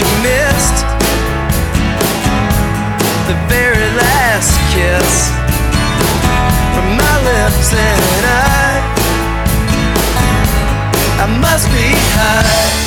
you missed the very last kiss from my lips, and I must be high.